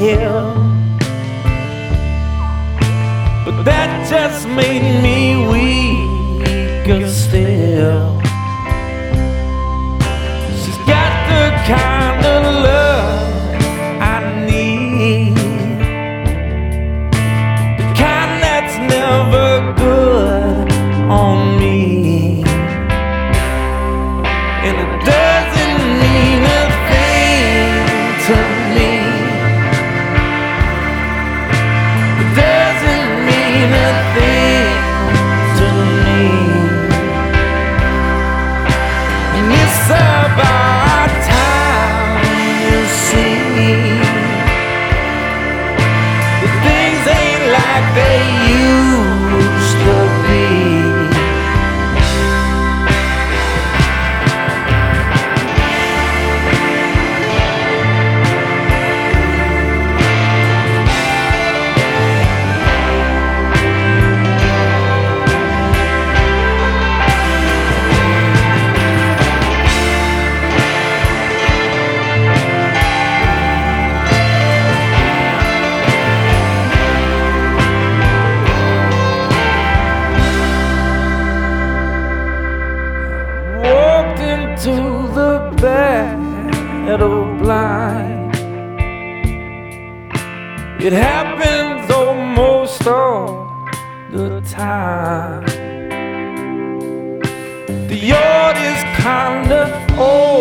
here, but that just made me weaker still. She's got the kind of love I need, the kind that's never good on me, and it doesn't mean a thing to me. It doesn't mean a thing to me. And it's about time you see that things ain't like they used to be. To the battle blind, it happens almost all the time. The yard is kinda old.